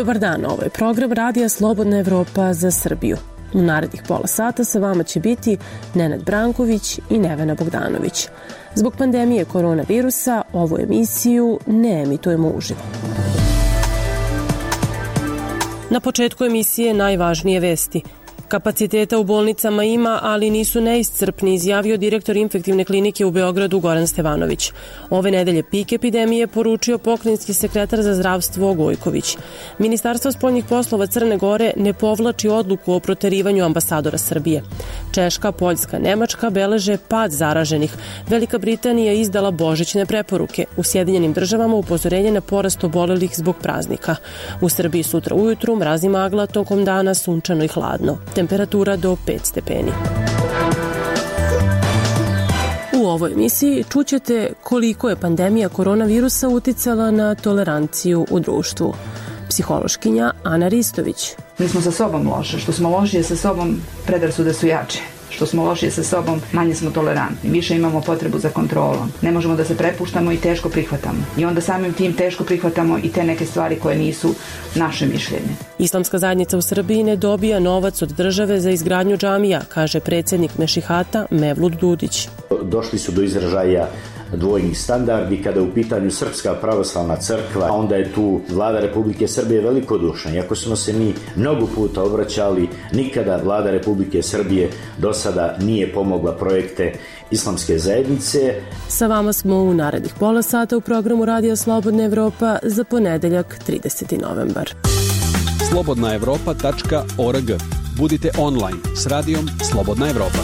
Dobar dan, ovo je program Radija Slobodna Evropa za Srbiju. U narednih pola sata sa vama će biti Nenad Branković i Nevena Bogdanović. Zbog pandemije koronavirusa ovu emisiju ne emitujemo uživo. Na početku emisije najvažnije vesti. Kapaciteta u bolnicama ima, ali nisu neiscrpni, izjavio direktor infektivne klinike u Beogradu Goran Stevanović. Ove nedelje pik epidemije poručio pokrajinski sekretar za zdravstvo Gojković. Ministarstvo spoljnih poslova Crne Gore ne povlači odluku o proterivanju ambasadora Srbije. Češka, Poljska, Nemačka beleže pad zaraženih. Velika Britanija izdala božićne preporuke. U Sjedinjenim državama upozorenje na porast obolelih zbog praznika. U Srbiji sutra ujutru mraz i magla, tokom dana sunčano i hladno. Temperatura do 5 stepeni. U ovoj emisiji čućete koliko je pandemija koronavirusa uticala na toleranciju u društvu. Psihološkinja Ana Ristović. Mi smo sa sobom loše. Što smo lošije sa sobom, predrasude su jače. Što smo lošije sa sobom, manje smo tolerantni. Više imamo potrebu za kontrolom. Ne možemo da se prepuštamo i teško prihvatamo. I onda samim tim teško prihvatamo i te neke stvari koje nisu naše mišljenje. Islamska zajednica u Srbiji ne dobija novac od države za izgradnju džamija, kaže predsjednik Mešihata Mevlut Dudić. Došli su do izražaja dvojnih standardi kada je u pitanju Srpska pravoslavna crkva, onda je tu vlada Republike Srbije velikodušna. Iako smo se mi mnogo puta obraćali, nikada vlada Republike Srbije do sada nije pomogla projekte Islamske zajednice. Sa vama smo u narednih pola sata u programu Radija Slobodna Evropa za ponedeljak 30. novembar. slobodnaevropa.org. Budite online s radijom Slobodna Evropa.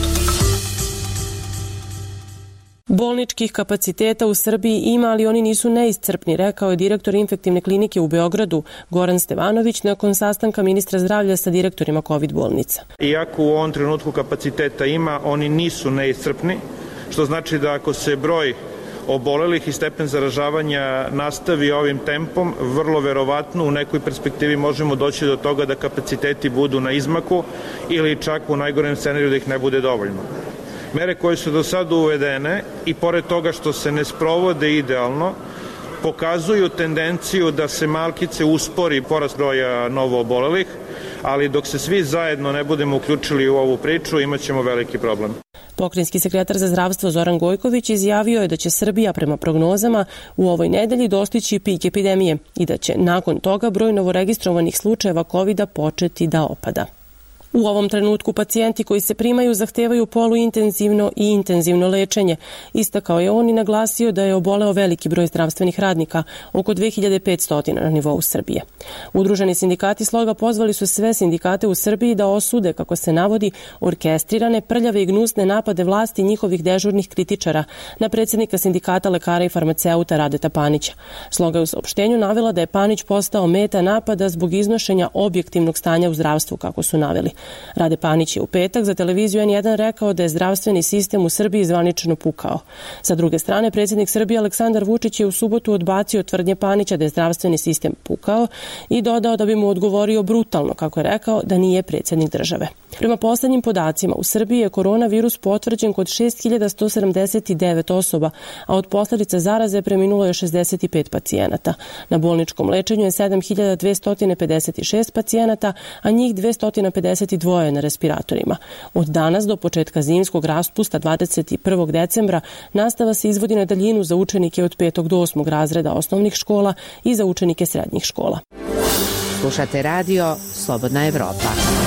Bolničkih kapaciteta u Srbiji ima, ali oni nisu neiscrpni, rekao je direktor infektivne klinike u Beogradu Goran Stevanović nakon sastanka ministra zdravlja sa direktorima COVID bolnica. Iako u ovom trenutku kapaciteta ima, oni nisu neiscrpni, što znači da ako se broj obolelih i stepen zaražavanja nastavi ovim tempom, vrlo verovatno u nekoj perspektivi možemo doći do toga da kapaciteti budu na izmaku ili čak u najgorem scenariju da ih ne bude dovoljno. Mere koje su do sada uvedene i pored toga što se ne sprovode idealno, pokazuju tendenciju da se malkice uspori porast broja novo obolelih, ali dok se svi zajedno ne budemo uključili u ovu priču, imat ćemo veliki problem. Pokrajinski sekretar za zdravstvo Zoran Gojković izjavio je da će Srbija prema prognozama u ovoj nedelji dostići pik epidemije i da će nakon toga broj novoregistrovanih slučajeva COVID-a početi da opada. U ovom trenutku pacijenti koji se primaju zahtevaju poluintenzivno i intenzivno lečenje. Istakao je on i naglasio da je oboleo veliki broj zdravstvenih radnika, oko 2500 na nivou Srbije. Udruženi sindikati Sloga pozvali su sve sindikate u Srbiji da osude, kako se navodi, orkestrirane, prljave i gnusne napade vlasti i njihovih dežurnih kritičara na predsjednika sindikata lekara i farmaceuta Radeta Panića. Sloga je u saopštenju navela da je Panić postao meta napada zbog iznošenja objektivnog stanja u zdravstvu, kako su naveli. Rade Panić je u petak za televiziju N1 rekao da je zdravstveni sistem u Srbiji zvanično pukao. Sa druge strane, predsjednik Srbije Aleksandar Vučić je u subotu odbacio tvrdnje Panića da je zdravstveni sistem pukao i dodao da bi mu odgovorio brutalno, kako je rekao, da nije predsjednik države. Prema poslednjim podacima, u Srbiji je koronavirus potvrđen kod 6179 osoba, a od posljedica zaraze preminulo je 65 pacijenata. Na bolničkom lečenju je 7256 pacijenata, a njih 252 na respiratorima. Od danas do početka zimskog raspusta 21. decembra nastava se izvodi na daljinu za učenike od 5. do 8. razreda osnovnih škola i za učenike srednjih škola. Slušate radio Slobodna Evropa.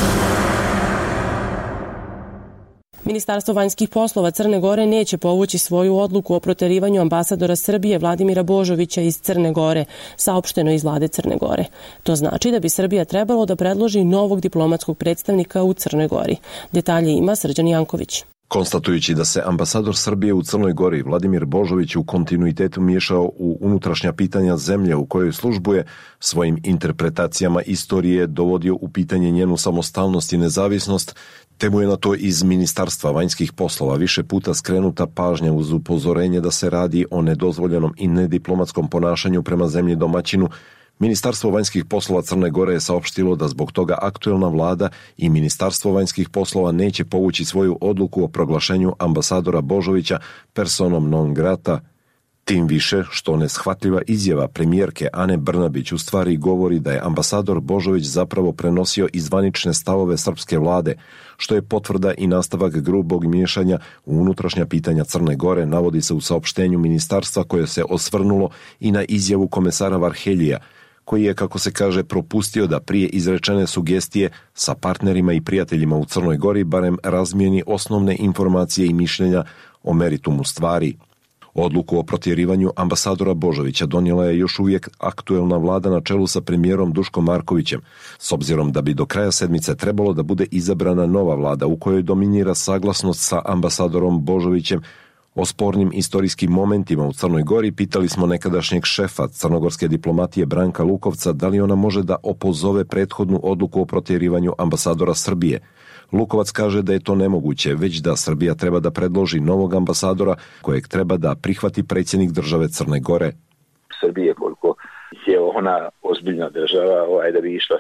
Ministarstvo vanjskih poslova Crne Gore neće povući svoju odluku o proterivanju ambasadora Srbije Vladimira Božovića iz Crne Gore, saopšteno iz vlade Crne Gore. To znači da bi Srbija trebalo da predloži novog diplomatskog predstavnika u Crnoj Gori. Detalje ima Srđan Janković. Konstatujući da se ambasador Srbije u Crnoj Gori Vladimir Božović u kontinuitetu miješao u unutrašnja pitanja zemlje u kojoj službuje, svojim interpretacijama istorije dovodio u pitanje njenu samostalnost i nezavisnost, te mu je na to iz Ministarstva vanjskih poslova više puta skrenuta pažnja uz upozorenje da se radi o nedozvoljenom i nediplomatskom ponašanju prema zemlji domaćinu. Ministarstvo vanjskih poslova Crne Gore je saopštilo da zbog toga aktuelna vlada i Ministarstvo vanjskih poslova neće povući svoju odluku o proglašenju ambasadora Božovića personom non grata Tim više što neshvatljiva izjava premijerke Ane Brnabić u stvari govori da je ambasador Božović zapravo prenosio izvanične stavove srpske vlade, što je potvrda i nastavak grubog miješanja u unutrašnja pitanja Crne Gore, navodi se u saopštenju ministarstva koje se osvrnulo i na izjavu komesara Varheljija, koji je, kako se kaže, propustio da prije izrečene sugestije sa partnerima i prijateljima u Crnoj Gori barem razmijeni osnovne informacije i mišljenja o meritumu stvari. Odluku o protjerivanju ambasadora Božovića donijela je još uvijek aktuelna vlada na čelu sa premijerom Duškom Markovićem, s obzirom da bi do kraja sedmice trebalo da bude izabrana nova vlada u kojoj dominira saglasnost sa ambasadorom Božovićem. O spornim istorijskim momentima u Crnoj Gori pitali smo nekadašnjeg šefa crnogorske diplomatije Branka Lukovca da li ona može da opozove prethodnu odluku o protjerivanju ambasadora Srbije. Lukovac kaže da je to nemoguće, već da Srbija treba da predloži novog ambasadora kojeg treba da prihvati predsjednik države Crne Gore. Srbije, koliko je ona ozbiljna država, da bi išla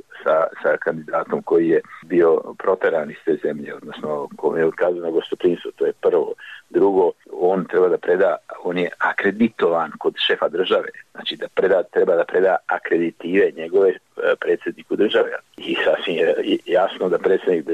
sa kandidatom koji je bio proteran iz te zemlje, odnosno kome je otkazano gostoprimstvo, to je prvo. Drugo, on treba da preda, on je akreditovan kod šefa države, znači da treba da preda akreditive njegove predsjedniku države. I sasvim je jasno da predsjednik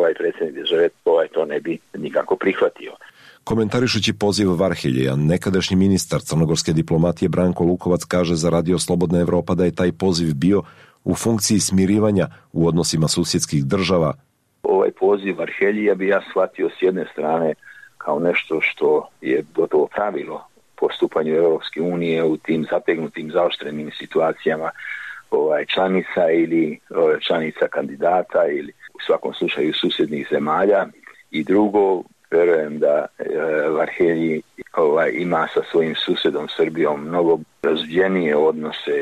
države to ne bi nikako prihvatio. Komentarišući poziv Varhelja, nekadašnji ministar crnogorske diplomatije Branko Lukovac kaže za Radio Slobodna Evropa da je taj poziv bio u funkciji smirivanja u odnosima susjedskih država. Ovaj poziv Varhelja bi ja shvatio s jedne strane kao nešto što je gotovo pravilo po stupanju Europske unije u tim zategnutim, zaoštrenim situacijama članica ili članica kandidata ili u svakom slučaju susjednih zemalja. I drugo, verujem da Varhelji ima sa svojim susjedom Srbijom mnogo razvijenije odnose,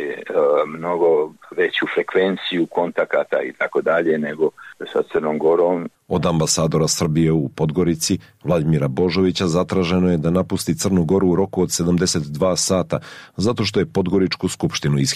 mnogo veću frekvenciju kontakata i tako dalje nego sa Crnom Gorom. Od ambasadora Srbije u Podgorici, Vladimira Božovića, zatraženo je da napusti Crnu Goru u roku od 72 sata, zato što je Podgoričku skupštinu iz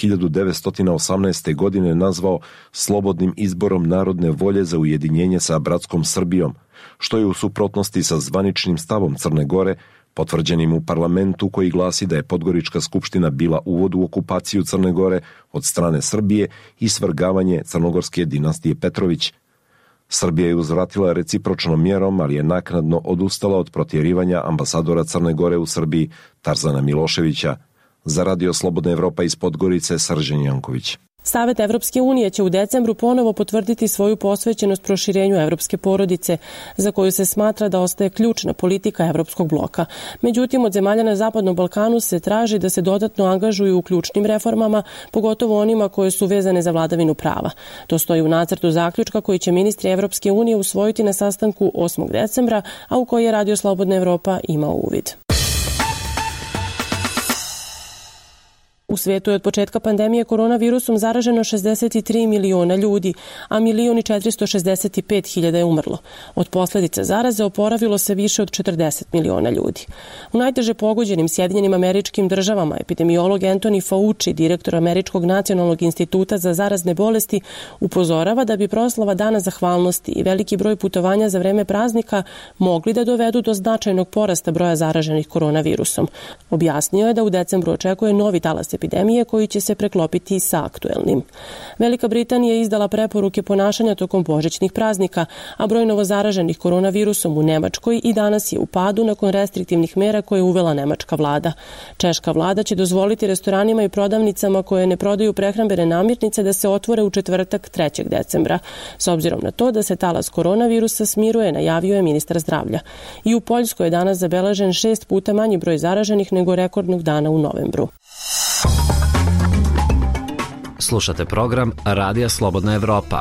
1918. godine nazvao slobodnim izborom narodne volje za ujedinjenje sa bratskom Srbijom, što je u suprotnosti sa zvaničnim stavom Crne Gore, potvrđenim u parlamentu koji glasi da je Podgorička skupština bila uvod u okupaciju Crne Gore od strane Srbije i svrgavanje crnogorske dinastije Petrović. Srbija je uzvratila recipročnom mjerom, ali je naknadno odustala od protjerivanja ambasadora Crne Gore u Srbiji Tarzana Miloševića. Za Radio Slobodna Evropa iz Podgorice, Srđan Janković. Savet Evropske unije će u decembru ponovo potvrditi svoju posvećenost proširenju evropske porodice, za koju se smatra da ostaje ključna politika evropskog bloka. Međutim, od zemalja na Zapadnom Balkanu se traži da se dodatno angažuju u ključnim reformama, pogotovo onima koje su vezane za vladavinu prava. To stoji u nacrtu zaključka koji će ministri Evropske unije usvojiti na sastanku 8. decembra, a u koji je Radio Slobodna Evropa imao uvid. U svijetu je od početka pandemije koronavirusom zaraženo 63 miliona ljudi, a 1.465.000 je umrlo. Od posljedica zaraze oporavilo se više od 40 miliona ljudi. U najteže pogođenim Sjedinjenim Američkim Državama epidemiolog Anthony Fauci, direktor Američkog nacionalnog instituta za zarazne bolesti, upozorava da bi proslava Dana zahvalnosti i veliki broj putovanja za vreme praznika mogli da dovedu do značajnog porasta broja zaraženih koronavirusom. Objasnio je da u decembru očekuje novi talas epidemije koji će se preklopiti sa aktuelnim. Velika Britanija je izdala preporuke ponašanja tokom božićnih praznika, a broj novozaraženih koronavirusom u Nemačkoj i danas je u padu nakon restriktivnih mera koje je uvela nemačka vlada. Češka vlada će dozvoliti restoranima i prodavnicama koje ne prodaju prehrambene namirnice da se otvore u četvrtak 3. decembra. S obzirom na to da se talas koronavirusa smiruje, najavio je ministar zdravlja. I u Poljskoj je danas zabeležen 6 puta manji broj zaraženih nego rekordnog dana u novembru. Slušate program Radija Slobodna Evropa.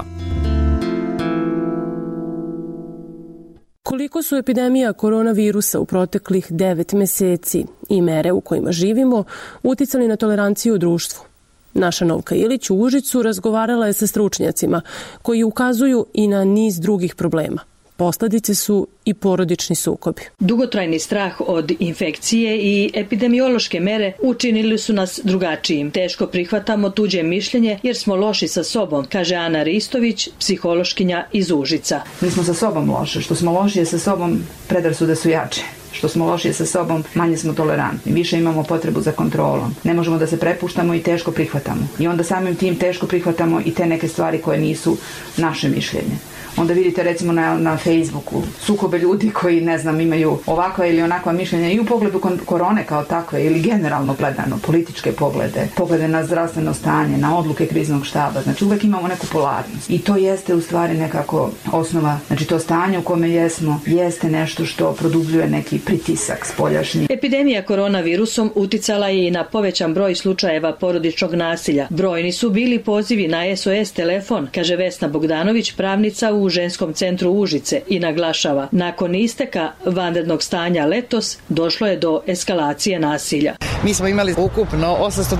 Koliko su epidemija koronavirusa u proteklih 9 meseci i mere u kojima živimo uticali na toleranciju u društvu? Naša Novka Ilić u Užicu razgovarala je sa stručnjacima koji ukazuju i na niz drugih problema. Posledice su i porodični sukobi. Dugotrajni strah od infekcije i epidemiološke mere učinili su nas drugačijim. Teško prihvatamo tuđe mišljenje jer smo loši sa sobom, kaže Ana Ristović, psihološkinja iz Užica. Mi smo sa sobom loše. Što smo lošije sa sobom, predrasude su jače. Što smo lošije sa sobom, manje smo tolerantni, više imamo potrebu za kontrolom. Ne možemo da se prepuštamo i teško prihvatamo. I onda samim tim teško prihvatamo i te neke stvari koje nisu naše mišljenje. Onda vidite recimo na Facebooku sukobe ljudi koji, ne znam, imaju ovakva ili onakva mišljenja i u pogledu korone kao takve ili generalno gledano, političke poglede na zdravstveno stanje, na odluke kriznog štaba. Znači uvek imamo neku polarnost. I to jeste u stvari nekako osnova, znači to stanje u kome jesmo, jeste nešto što produbljuje neki pritisak spoljašnji. Epidemija koronavirusom uticala je i na povećan broj slučajeva porodičnog nasilja. Brojni su bili pozivi na SOS telefon, kaže Vesna Bogdanović, pravnica u Ženskom centru Užice, i naglašava, nakon isteka vanrednog stanja letos došlo je do eskalacije nasilja. Mi smo imali ukupno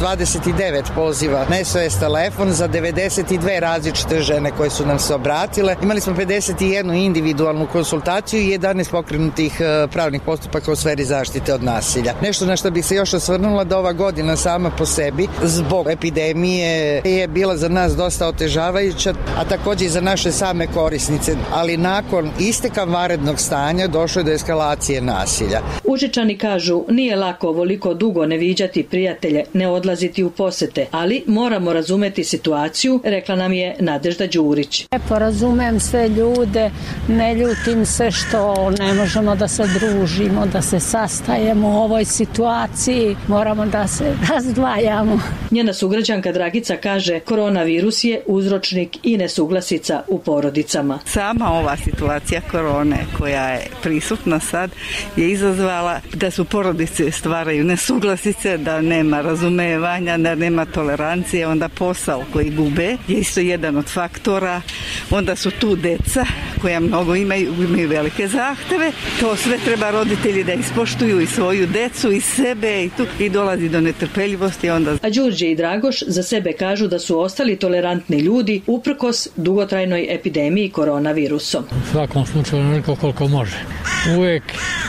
829 poziva na SOS telefon za 92 različite žene koje su nam se obratile. Imali smo 51 individualnu konsultaciju i 11 pokrenutih pravnih postupaka u sferi zaštite od nasilja. Nešto na što bih se još osvrnula, da ova godina sama po sebi zbog epidemije je bila za nas dosta otežavajuća, a takođe i za naše same korisnice. Ali nakon isteka vanrednog stanja došlo je do eskalacije nasilja. Užičani kažu, nije lako ovoliko dugo ne viđati prijatelje, ne odlaziti u posete, ali moramo razumeti situaciju, rekla nam je Nadežda Đurić. Razumem sve ljude, ne ljutim se što ne možemo da se družimo, da se sastajemo u ovoj situaciji, moramo da se razdvajamo. Njena sugrađanka Dragica kaže, koronavirus je uzročnik i nesuglasica u porodicama. Sama ova situacija korone koja je prisutna sad je izazvala da su porodice stvaraju nesuglasice, da nema razumevanja, da nema tolerancije, onda posao koji gube je isto jedan od faktora, onda su tu deca koja mnogo imaju velike zahteve, to sve treba roditelji da ispoštuju i svoju decu i sebe i dolazi do netrpeljivosti. A Đurđe i Dragoš za sebe kažu da su ostali tolerantni ljudi uprkos dugotrajnoj epidemiji koronavirusom. U svakom slučaju onoliko koliko može. Uvijek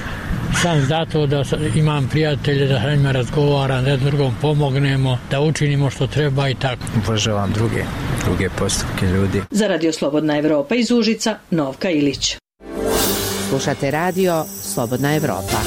sam zato da imam prijatelje, da sa njima razgovaram, da drugom pomognemo, da učinimo što treba i tako. Uvažavam druge postupke ljudi. Za Radio Slobodna Evropa iz Užica, Novka Ilić. Slušate radio Slobodna Evropa.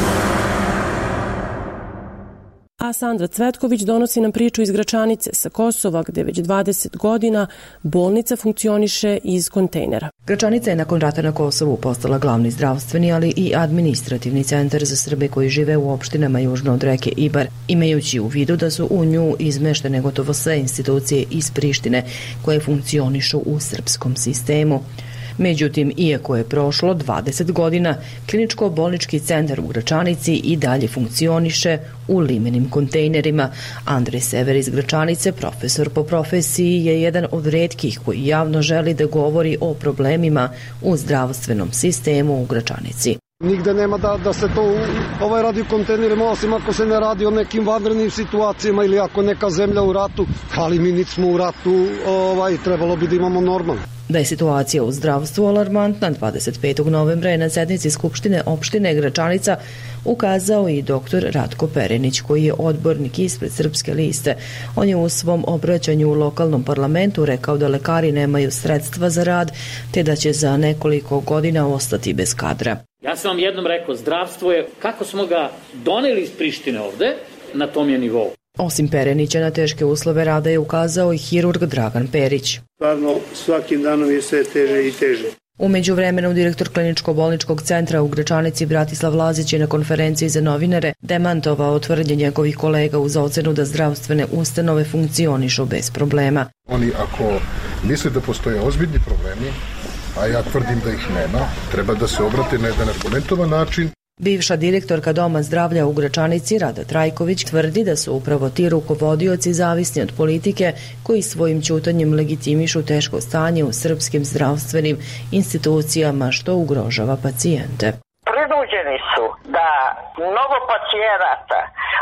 A Sandra Cvetković donosi nam priču iz Gračanice sa Kosova, gde već 20 godina bolnica funkcioniše iz kontejnera. Gračanica je nakon rata na Kosovu postala glavni zdravstveni, ali i administrativni centar za Srbe koji žive u opštinama južno od reke Ibar, imajući u vidu da su u nju izmeštene gotovo sve institucije iz Prištine koje funkcionišu u srpskom sistemu. Međutim, iako je prošlo 20 godina, kliničko-bolnički centar u Gračanici i dalje funkcioniše u limenim kontejnerima. Andrej Sever iz Gračanice, profesor po profesiji, je jedan od retkih koji javno želi da govori o problemima u zdravstvenom sistemu u Gračanici. Nigde nema da se to radi u kontejnerima, osim ako se ne radi o nekim vanrednim situacijama ili ako neka zemlja u ratu, ali mi nismo u ratu, trebalo bi da imamo normalno. Da je situacija u zdravstvu alarmantna, 25. novembra je na sednici Skupštine opštine Gračanica ukazao i dr. Ratko Perenić, koji je odbornik ispred Srpske liste. On je u svom obraćanju u lokalnom parlamentu rekao da lekari nemaju sredstva za rad, te da će za nekoliko godina ostati bez kadra. Ja sam vam jednom rekao, zdravstvo je, kako smo ga doneli iz Prištine ovde, na tom je nivou. Osim Perenića, na teške uslove rada je ukazao i hirurg Dragan Perić. Stvarno, svakim danom je sve teže i teže. U međuvremenu, direktor kliničko-bolničkog centra u Gračanici Bratislav Lazić je na konferenciji za novinare demantovao tvrdnje njegovih kolega uz ocenu da zdravstvene ustanove funkcionišu bez problema. Oni ako misle da postoje ozbiljni problemi, a ja tvrdim da ih nema, treba da se obrate na jedan argumentovan način. Bivša direktorka Doma zdravlja u Gračanici, Rada Trajković, tvrdi da su upravo ti rukovodioci zavisni od politike koji svojim ćutanjem legitimišu teško stanje u srpskim zdravstvenim institucijama, što ugrožava pacijente. Prinuđeni su da mnogo pacijenata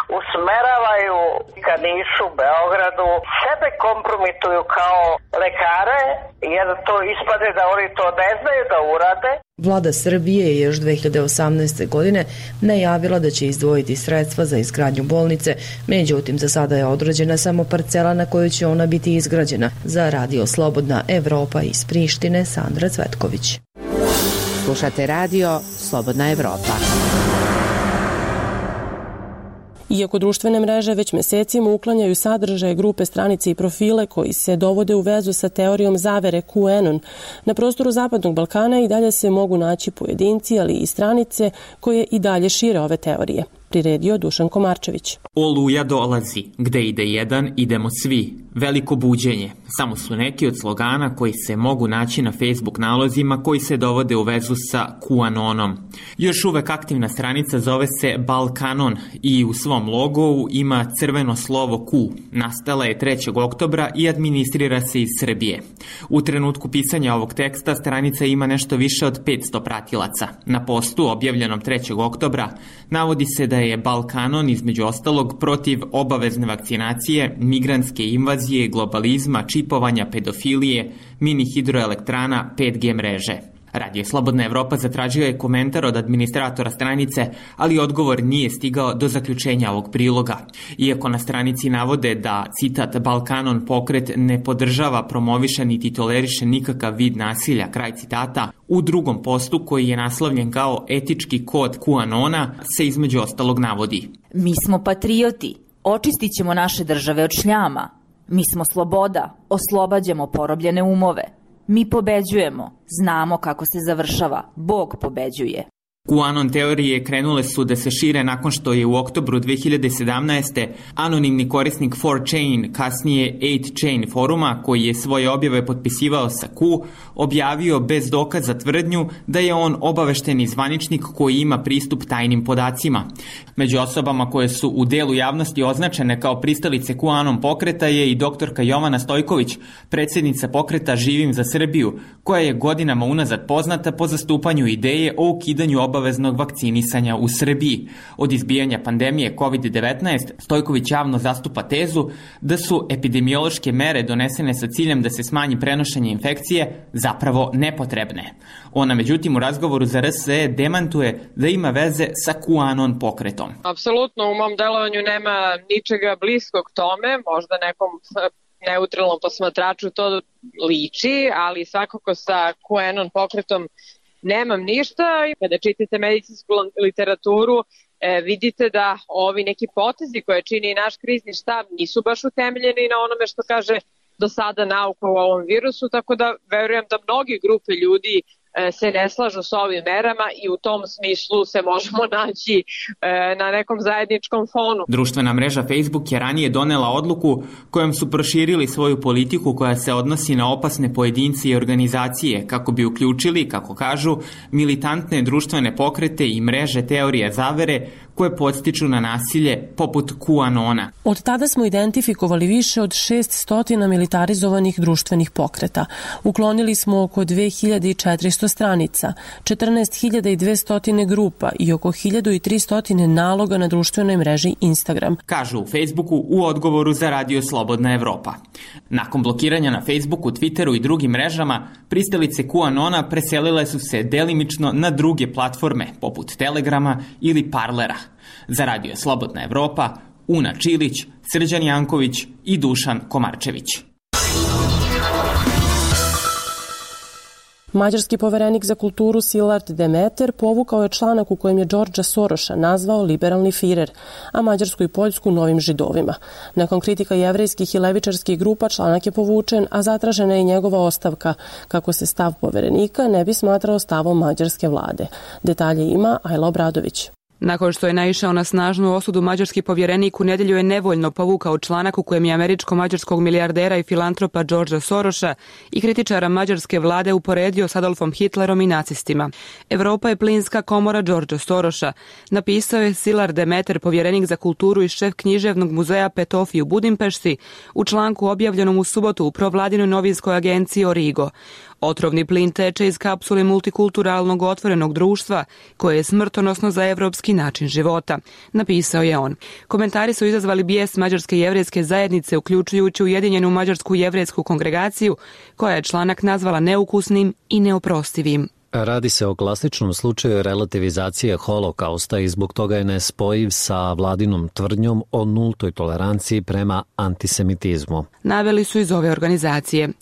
usmeravaju kad nisu u Beogradu, sebe kompromituju kao lekare, jer to ispade da oni to ne znaju da urade. Vlada Srbije je još 2018. godine najavila da će izdvojiti sredstva za izgradnju bolnice, međutim za sada je određena samo parcela na kojoj će ona biti izgrađena. Za Radio Slobodna Evropa iz Prištine, Sandra Cvetković. Slušate radio Slobodna Evropa. Iako društvene mreže već mesecima uklanjaju sadržaje, grupe, stranice i profile koji se dovode u vezu sa teorijom zavere QAnon, na prostoru Zapadnog Balkana i dalje se mogu naći pojedinci, ali i stranice koje i dalje šire ove teorije. Priredio Dušan Komarčević. Oluja dolazi, gde ide jedan, idemo svi. Veliko buđenje. Samo su neki od slogana koji se mogu naći na Facebook nalozima koji se dovode u vezu sa QAnonom. Još uvek aktivna stranica zove se Balkanon i u svom logovu ima crveno slovo Q. Nastala je 3. oktobra i administrira se iz Srbije. U trenutku pisanja ovog teksta stranica ima nešto više od 500 pratilaca. Na postu objavljenom 3. oktobra navodi se da je Balkanon između ostalog protiv obavezne vakcinacije, migrantske invazije, globalizma, čipovanja, pedofilije, mini hidroelektrana, 5G mreže. Radio Slobodna Evropa zatražio je komentar od administratora stranice, ali odgovor nije stigao do zaključenja ovog priloga. Iako na stranici navode da, citat, Balkanon pokret ne podržava, promoviše niti toleriše nikakav vid nasilja, kraj citata, u drugom postu koji je naslovljen kao etički kod QAnona se između ostalog navodi. Mi smo patrioti, očistit ćemo naše države od šljama. Mi smo sloboda, oslobađamo porobljene umove. Mi pobeđujemo, znamo kako se završava, Bog pobeđuje. QAnon teorije krenule su da se šire nakon što je u oktobru 2017. anonimni korisnik 4chan, kasnije 8chan foruma, koji je svoje objave potpisivao sa Q, objavio bez dokaza tvrdnju da je on obavešteni zvaničnik koji ima pristup tajnim podacima. Među osobama koje su u delu javnosti označene kao pristalice QAnon pokreta je i doktorka Jovana Stojković, predsjednica pokreta Živim za Srbiju, koja je godinama unazad poznata po zastupanju ideje o ukidanju obaveznog vakcinisanja u Srbiji. Od izbijanja pandemije COVID-19, Stojković javno zastupa tezu da su epidemiološke mere donesene sa ciljem da se smanji prenošenje infekcije zapravo nepotrebne. Ona međutim u razgovoru za RSE demantuje da ima veze sa QAnon pokretom. Apsolutno u mom delovanju nema ničega bliskog tome, možda nekom neutralnom posmatraču to liči, ali svakako sa QAnon pokretom nemam ništa. Kada čitate medicinsku literaturu, vidite da ovi neki potezi koje čini naš krizni štab nisu baš utemeljeni na onome što kaže do sada nauka u ovom virusu, tako da verujem da mnogi grupe ljudi se ne slažu s ovim merama i u tom smislu se možemo naći na nekom zajedničkom fonu. Društvena mreža Facebook je ranije donela odluku kojom su proširili svoju politiku koja se odnosi na opasne pojedince i organizacije kako bi uključili, kako kažu, militantne društvene pokrete i mreže teorije zavere koje podstiču na nasilje poput QAnona. Od tada smo identifikovali više od 600 militarizovanih društvenih pokreta. Uklonili smo oko 2400 stranica, 14.200 grupa i oko 1300 naloga na društvenoj mreži Instagram. Kažu u Facebooku u odgovoru za Radio Slobodna Evropa. Nakon blokiranja na Facebooku, Twitteru i drugim mrežama, pristalice QAnona preselile su se delimično na druge platforme, poput Telegrama ili Parlera. Za Radio Slobodna Evropa, Una Čilić, Srđan Janković i Dušan Komarčević. Mađarski poverenik za kulturu Szilard Demeter povukao je članak u kojem je Đorđa Soroša nazvao liberalni Firer, a Mađarsku i Poljsku novim židovima. Nakon kritika jevrejskih i levičarskih grupa članak je povučen, a zatražena je njegova ostavka, kako se stav poverenika ne bi smatrao stavom mađarske vlade. Detalje ima Ajla Obradović. Nakon što je naišao na snažnu osudu, mađarski povjerenik u nedjelju je nevoljno povukao članak u kojem je američko-mađarskog milijardera i filantropa Đorđa Soroša i kritičara mađarske vlade uporedio s Adolfom Hitlerom i nacistima. Evropa je plinska komora Đorđa Soroša, napisao je Szilard Demeter, povjerenik za kulturu i šef književnog muzeja Petofi u Budimpešti, u članku objavljenom u subotu u provladinoj novinskoj agenciji Origo. Otrovni plin teče iz kapsule multikulturalnog otvorenog društva, koje je smrtonosno za evropski način života, napisao je on. Komentari su izazvali bijes mađarske jevrejske zajednice, uključujući Ujedinjenu mađarsku jevrejsku kongregaciju, koja je članak nazvala neukusnim i neoprostivim. Radi se o klasičnom slučaju relativizacije holokausta i zbog toga je nespojiv sa vladinom tvrdnjom o nultoj toleranciji prema antisemitizmu. Naveli su iz ove organizacije.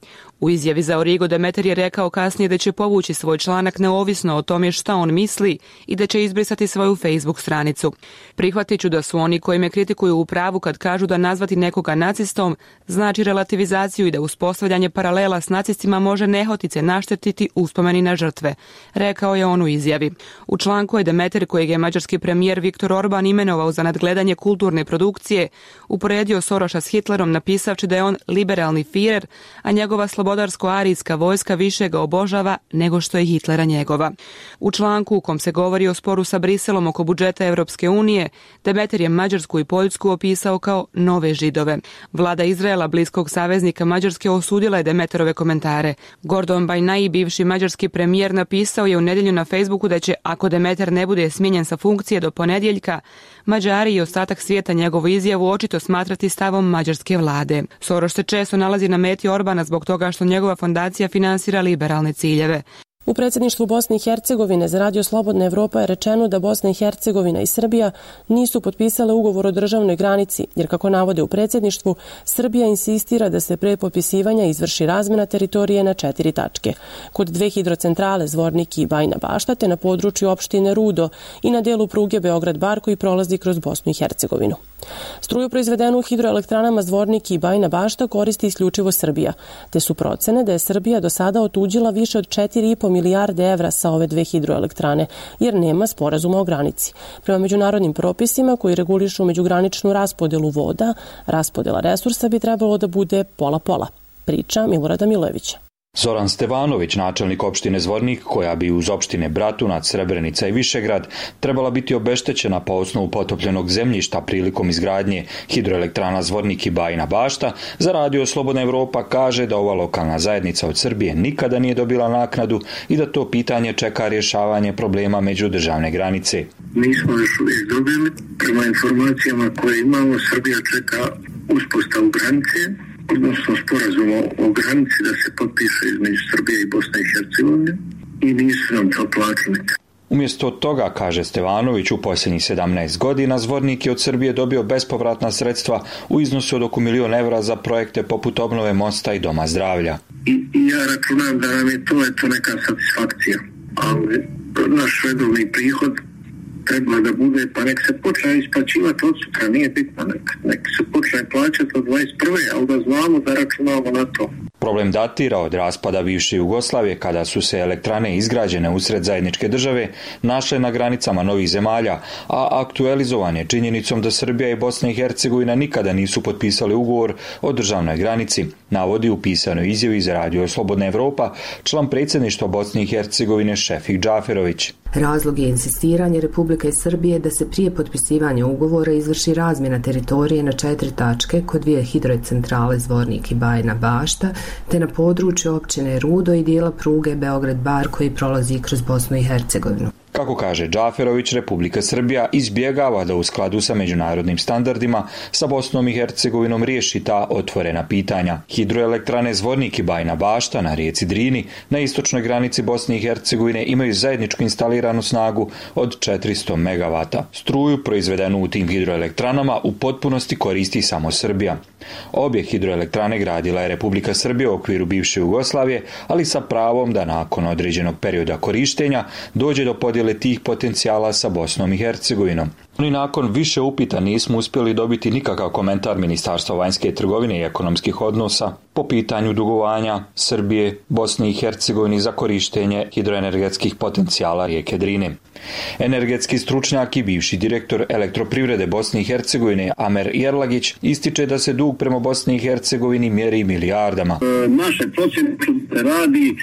U izjavi za Origo Demeter je rekao kasnije da će povući svoj članak neovisno o tome šta on misli i da će izbrisati svoju Facebook stranicu. Prihvatit ću da su oni koji me kritikuju u pravu kad kažu da nazvati nekoga nacistom znači relativizaciju i da uspostavljanje paralela s nacistima može nehotice naštetiti uspomeni na žrtve, rekao je on u izjavi. U članku je Demeter, kojeg je mađarski premijer Viktor Orban imenovao za nadgledanje kulturne produkcije, uporedio Soroša s Hitlerom napisavši da je on liberalni Führer, a njegova slobodarsko-arijska vojska više ga obožava nego što je Hitlera njegova. U članku u kom se govori o sporu sa Briselom oko budžeta Europske unije, Demeter je Mađarsku i Poljsku opisao kao nove Židove. Vlada Izraela, bliskog saveznika Mađarske, osudila je Demeterove komentare. Gordon Bajnai, bivši mađarski premijer, napisao je u nedjelju na Facebooku da će, ako Demeter ne bude smijenjen sa funkcije do ponedjeljka, Mađari i ostatak svijeta njegovu izjavu očito smatrati stavom mađarske vlade. Soroš se često nalazi na meti Orbana zbog toga što njegova fondacija finansira liberalne ciljeve. U predsjedništvu Bosne i Hercegovine za Radio Slobodna Evropa je rečeno da Bosna i Hercegovina i Srbija nisu potpisale ugovor o državnoj granici, jer kako navode u predsjedništvu, Srbija insistira da se pre potpisivanja izvrši razmjena teritorije na 4 tačke. Kod 2 hidrocentrale Zvornik i Bajina Bašta, te na području opštine Rudo i na delu pruge Beograd-Bar koji prolazi kroz Bosnu i Hercegovinu. Struju proizvedenu u hidroelektranama Zvornik i Bajina Bašta koristi isključivo Srbija, te su procene da je Srbija do sada otuđila više od 4,5 milijarde evra sa ove 2 hidroelektrane, jer nema sporazuma o granici. Prema međunarodnim propisima koji regulišu međugraničnu raspodelu voda, raspodela resursa bi trebalo da bude pola-pola. Priča Milorada Milojevića. Zoran Stevanović, načelnik opštine Zvornik, koja bi uz opštine Bratunac, Srebrenica i Višegrad trebala biti obeštećena po osnovu potopljenog zemljišta prilikom izgradnje hidroelektrana Zvornik i Bajina Bašta, za Radio Slobodna Evropa kaže da ova lokalna zajednica od Srbije nikada nije dobila naknadu i da to pitanje čeka rješavanje problema međudržavne granice. Nismo još uvijek dobili. Prema informacijama koje imamo, Srbija čeka uspostavu granice, odnosno sporazum o granici da se potpiše između Srbije i Bosne i Hercegovine i nisu nam to platili. Umjesto toga, kaže Stevanović, u posljednjih 17 godina Zvornik je od Srbije dobio bespovratna sredstva u iznosu od oko 1 milion evra za projekte poput obnove mosta i doma zdravlja. I ja računam da nam je to neka satisfakcija, ali naš redovni prihod treba da bude, pa nek se počne isplaćivati od sutra, nije bitno, nek se počne plaćati od 21. ali da znamo da računamo na to. Problem datira od raspada bivše Jugoslavije, kada su se elektrane izgrađene usred zajedničke države našle na granicama novih zemalja, a aktualizovan je činjenicom da Srbija i Bosna i Hercegovina nikada nisu potpisali ugovor o državnoj granici, navodi u pisanoj izjavi za Radio Slobodna Evropa član predsjedništva Bosne i Hercegovine Šefik Džaferović. Razlog je insistiranje Republike Srbije da se prije potpisivanja ugovora izvrši razmjena teritorije na 4 tačke kod 2 hidrocentrale Zvornik i Bajina Bašta, te na području općine Rudo i dijela pruge Beograd-Bar koji prolazi kroz Bosnu i Hercegovinu. Kako kaže Džaferović, Republika Srbija izbjegava da u skladu sa međunarodnim standardima sa Bosnom i Hercegovinom riješi ta otvorena pitanja. Hidroelektrane Zvornik i Bajina Bašta na rijeci Drini na istočnoj granici Bosne i Hercegovine imaju zajedničku instaliranu snagu od 400 MW. Struju proizvedenu u tim hidroelektranama u potpunosti koristi samo Srbija. Obje hidroelektrane gradila je Republika Srbija u okviru bivše Jugoslavije, ali sa pravom da nakon određenog perioda korištenja dođe do podjele tih potencijala sa Bosnom i Hercegovinom. Ni nakon više upita nismo uspjeli dobiti nikakav komentar Ministarstva vanjske trgovine i ekonomskih odnosa po pitanju dugovanja Srbije, Bosne i Hercegovine za korištenje hidroenergetskih potencijala rijeke Drine. Energetski stručnjak i bivši direktor Elektroprivrede Bosne i Hercegovine Amer Jerlagić ističe da se dug prema Bosni i Hercegovini mjeri milijardama. Naše procjene radi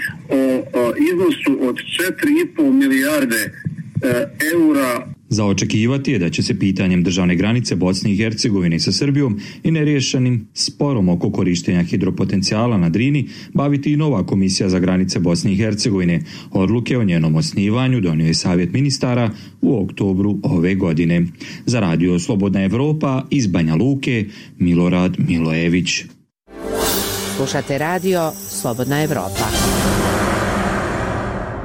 o iznosu od 4,5 milijarde eura. Za očekivati je da će se pitanjem državne granice Bosne i Hercegovine sa Srbijom i neriješenim sporom oko korištenja hidropotencijala na Drini baviti i nova komisija za granice Bosne i Hercegovine. Odluke o njenom osnivanju donio je Savjet ministara u oktobru ove godine. Za Radio Slobodna Evropa iz Banja Luke, Milorad Milojević. Slušate Radio Slobodna Evropa.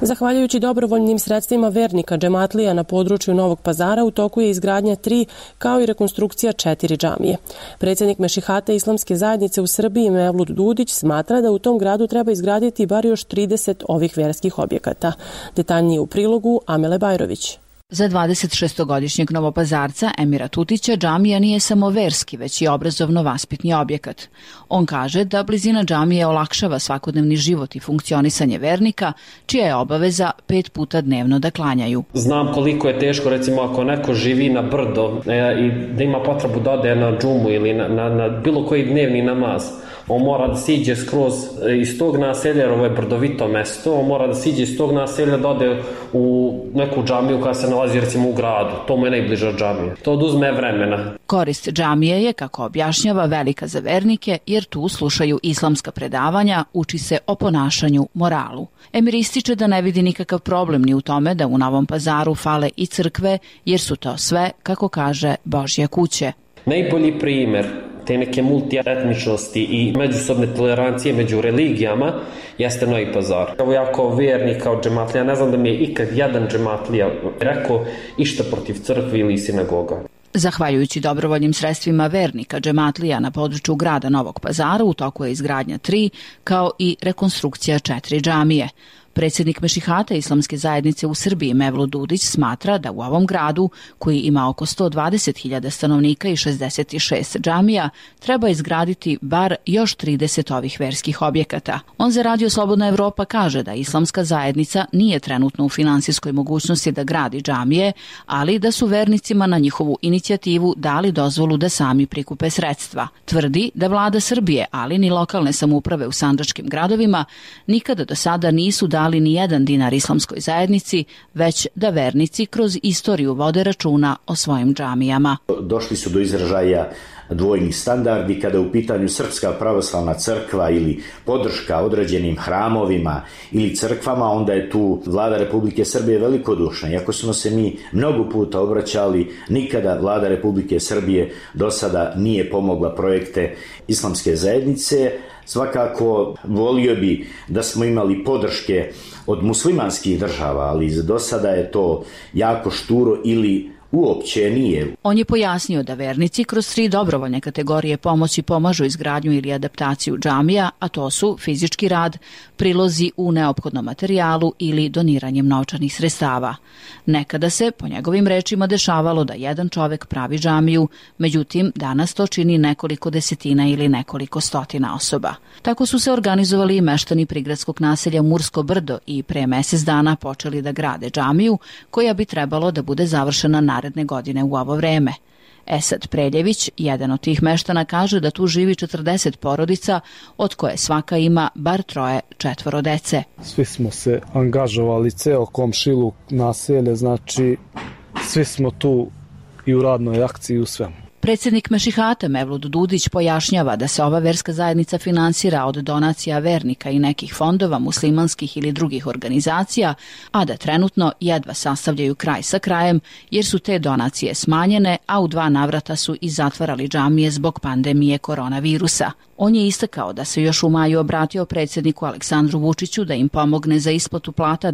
Zahvaljujući dobrovoljnim sredstvima vernika džematlija na području Novog Pazara u toku je izgradnja 3 kao i rekonstrukcija 4 džamije. Predsjednik Mešihata Islamske zajednice u Srbiji Mevlut Dudić smatra da u tom gradu treba izgraditi bar još 30 ovih verskih objekata. Detaljnije u prilogu Amele Bajrović. Za 26-godišnjeg novopazarca Emira Tutića džamija nije samo verski, već i obrazovno-vaspitni objekat. On kaže da blizina džamije olakšava svakodnevni život i funkcionisanje vernika, čija je obaveza 5 puta dnevno da klanjaju. Znam koliko je teško, recimo, ako neko živi na brdo i da ima potrebu da ode na džumu ili na bilo koji dnevni namaz. On mora da siđe skroz iz tog naselja, jer ovo je brdovito mesto, on mora da siđe iz tog naselja da ode u neku džamiju koja se nalazi recimo u gradu. To mu je najbliža džamija. To oduzme vremena. Korist džamije je, kako objašnjava, velika za vernike, jer tu slušaju islamska predavanja, uči se o ponašanju, moralu. Emir ističe da ne vidi nikakav problem ni u tome da u Novom Pazaru fale i crkve, jer su to sve, kako kaže, Božje kuće. Najbolji primer te neke multietničnosti i međusobne tolerancije među religijama jeste Novi Pazar. Evo ja kao vernik, kao džematlija, ne znam da mi je ikad jedan džematlija rekao išta protiv crkve ili sinagoga. Zahvaljujući dobrovoljnim sredstvima vernika džematlija na području grada Novog Pazara u toku je izgradnja 3 kao i rekonstrukcija 4 džamije. Predsjednik Mešihata Islamske zajednice u Srbiji Mevlut Dudić smatra da u ovom gradu, koji ima oko 120.000 stanovnika i 66 džamija, treba izgraditi bar još 30 ovih verskih objekata. On za Radio Slobodna Evropa kaže da Islamska zajednica nije trenutno u finansijskoj mogućnosti da gradi džamije, ali da su vernicima na njihovu inicijativu dali dozvolu da sami prikupe sredstva. Tvrdi da vlada Srbije, ali ni lokalne samouprave u sandžačkim gradovima nikada do sada nisu dali ni jedan dinar islamskoj zajednici, već da vernici kroz istoriju vode računa o svojim džamijama. Došli su do izražaja dvojni standardi kada je u pitanju Srpska pravoslavna crkva ili podrška određenim hramovima ili crkvama, onda je tu vlada Republike Srbije velikodušna. Iako smo se mi mnogo puta obraćali, nikada vlada Republike Srbije do sada nije pomogla projekte Islamske zajednice. Svakako volio bi da smo imali podrške od muslimanskih država, ali do sada je to jako šturo ili uopće nije. On je pojasnio da vernici kroz 3 dobrovoljne kategorije pomoći pomažu izgradnju ili adaptaciju džamija, a to su fizički rad, prilozi u neophodnom materijalu ili doniranjem novčanih sredstava. Nekada se, po njegovim rečima, dešavalo da jedan čovek pravi džamiju, međutim danas to čini nekoliko desetina ili nekoliko stotina osoba. Tako su se organizovali i meštani prigradskog naselja Mursko Brdo i pre mesec dana počeli da grade džamiju, koja bi trebalo da bude završena naredne godine u ovo vreme. Esad Preljević, jedan od tih meštana, kaže da tu živi 40 porodica, od koje svaka ima bar 3-4 dece. Svi smo se angažovali, ceo komšiluk, naselje, znači svi smo tu i u radnoj akciji i u svemu. Predsjednik Mešihata Mevlut Dudić pojašnjava da se ova verska zajednica finansira od donacija vernika i nekih fondova, muslimanskih ili drugih organizacija, a da trenutno jedva sastavljaju kraj sa krajem, jer su te donacije smanjene, a u 2 navrata su i zatvarali džamije zbog pandemije koronavirusa. On je istakao da se još u maju obratio predsjedniku Aleksandru Vučiću da im pomogne za isplatu plata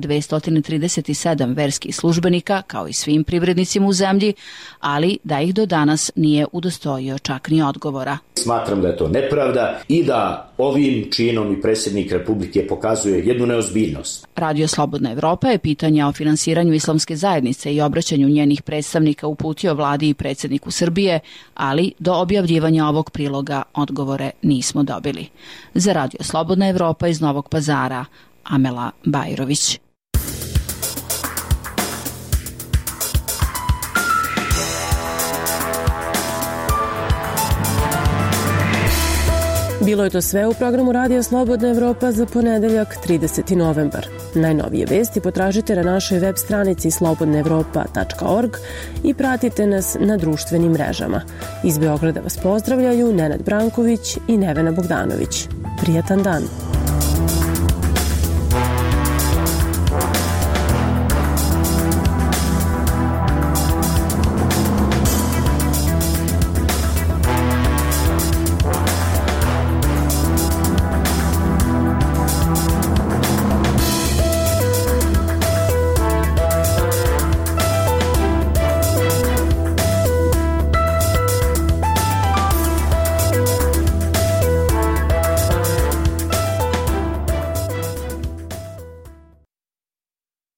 237 verskih službenika, kao i svim privrednicima u zemlji, ali da ih do danas nije udostojio čak ni odgovora. Smatram da je to nepravda i da ovim činom i predsjednik Republike pokazuje jednu neozbiljnost. Radio Slobodna Evropa je pitanja o finansiranju Islamske zajednice i obraćanju njenih predstavnika uputio vladi i predsjedniku Srbije, ali do objavljivanja ovog priloga odgovore nismo dobili. Za Radio Slobodna Evropa iz Novog Pazara, Amela Bajrović. Bilo je to sve u programu Radija Slobodna Evropa za ponedeljak 30. novembar. Najnovije vesti potražite na našoj web stranici slobodnaevropa.org i pratite nas na društvenim mrežama. Iz Beograda vas pozdravljaju Nenad Branković i Nevena Bogdanović. Prijatan dan!